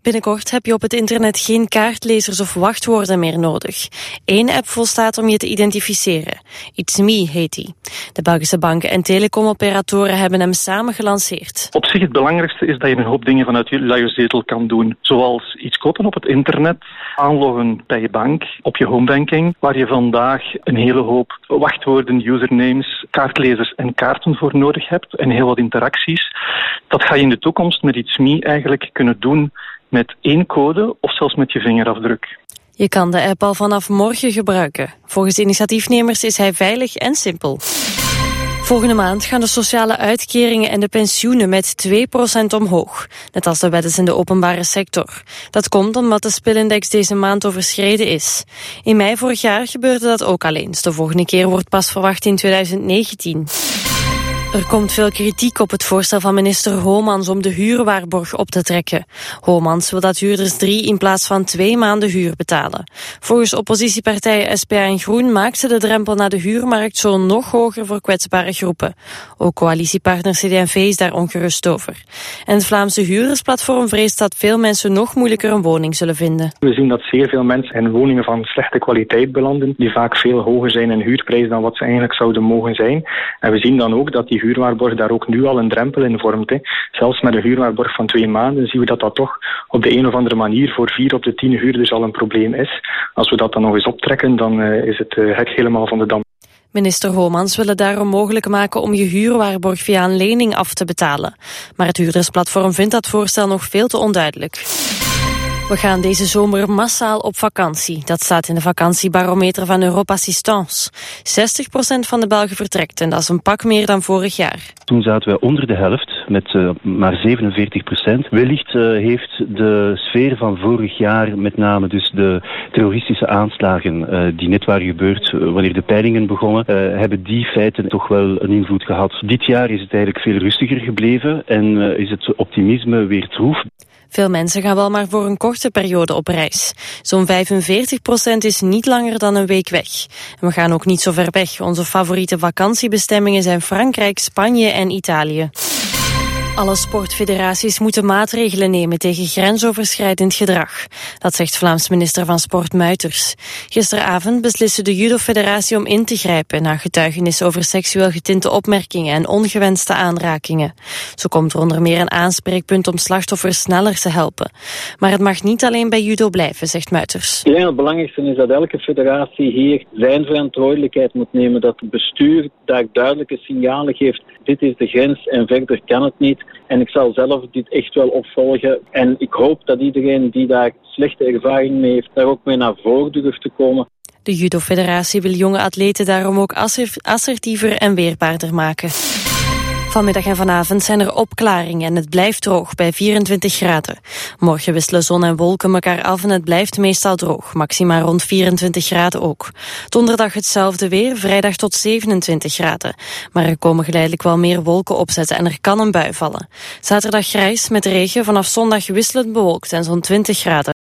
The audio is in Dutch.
Binnenkort heb je op het internet geen kaartlezers of wachtwoorden meer nodig. 1 app volstaat om je te identificeren. It's Me heet die. De Belgische banken en telecomoperatoren hebben hem samen gelanceerd. Op zich het belangrijkste is dat je een hoop dingen vanuit je luie zetel kan doen. Zoals iets kopen op het internet, aanloggen bij je bank, op je homebanking, waar je vandaag een hele hoop wachtwoorden, usernames, kaartlezers en kaarten voor nodig hebt en heel wat interacties. Dat ga je in de toekomst met It's Me eigenlijk kunnen doen met 1 code of zelfs met je vingerafdruk. Je kan de app al vanaf morgen gebruiken. Volgens initiatiefnemers is hij veilig en simpel. Volgende maand gaan de sociale uitkeringen en de pensioenen met 2% omhoog. Net als de weddens in de openbare sector. Dat komt omdat de spilindex deze maand overschreden is. In mei vorig jaar gebeurde dat ook al eens. De volgende keer wordt pas verwacht in 2019. Er komt veel kritiek op het voorstel van minister Homans om de huurwaarborg op te trekken. Homans wil dat huurders 3 in plaats van 2 maanden huur betalen. Volgens oppositiepartijen SP en Groen maakt ze de drempel naar de huurmarkt zo nog hoger voor kwetsbare groepen. Ook coalitiepartner CD&V is daar ongerust over. En het Vlaamse huurdersplatform vreest dat veel mensen nog moeilijker een woning zullen vinden. We zien dat zeer veel mensen in woningen van slechte kwaliteit belanden, die vaak veel hoger zijn in huurprijs dan wat ze eigenlijk zouden mogen zijn. En we zien dan ook dat die huurwaarborg daar ook nu al een drempel in vormt. Zelfs met een huurwaarborg van 2 maanden zien we dat toch op de een of andere manier voor 4 op de 10 huurders al een probleem is. Als we dat dan nog eens optrekken, dan is het hek helemaal van de dam. Minister Homans wil het daarom mogelijk maken om je huurwaarborg via een lening af te betalen. Maar het huurdersplatform vindt dat voorstel nog veel te onduidelijk. We gaan deze zomer massaal op vakantie. Dat staat in de vakantiebarometer van Europassistance. 60% van de Belgen vertrekt en dat is een pak meer dan vorig jaar. Toen zaten wij onder de helft met maar 47%. Wellicht heeft de sfeer van vorig jaar, met name dus de terroristische aanslagen die net waren gebeurd wanneer de peilingen begonnen, hebben die feiten toch wel een invloed gehad. Dit jaar is het eigenlijk veel rustiger gebleven en is het optimisme weer troef. Veel mensen gaan wel maar voor een korte periode op reis. Zo'n 45% is niet langer dan een week weg. En we gaan ook niet zo ver weg. Onze favoriete vakantiebestemmingen zijn Frankrijk, Spanje en Italië. Alle sportfederaties moeten maatregelen nemen tegen grensoverschrijdend gedrag. Dat zegt Vlaams minister van Sport Muiters. Gisteravond besliste de judofederatie om in te grijpen na getuigenissen over seksueel getinte opmerkingen en ongewenste aanrakingen. Zo komt er onder meer een aanspreekpunt om slachtoffers sneller te helpen. Maar het mag niet alleen bij judo blijven, zegt Muiters. Ik denk dat het belangrijkste is dat elke federatie hier zijn verantwoordelijkheid moet nemen. Dat het bestuur daar duidelijke signalen geeft. Dit is de grens en verder kan het niet. En ik zal zelf dit echt wel opvolgen. En ik hoop dat iedereen die daar slechte ervaring mee heeft, daar ook mee naar voren durft te komen. De judofederatie wil jonge atleten daarom ook assertiever en weerbaarder maken. Vanmiddag en vanavond zijn er opklaringen en het blijft droog bij 24 graden. Morgen wisselen zon en wolken elkaar af en het blijft meestal droog. Maxima rond 24 graden ook. Donderdag hetzelfde weer, vrijdag tot 27 graden. Maar er komen geleidelijk wel meer wolken opzetten en er kan een bui vallen. Zaterdag grijs met regen, vanaf zondag wisselend bewolkt en zo'n 20 graden.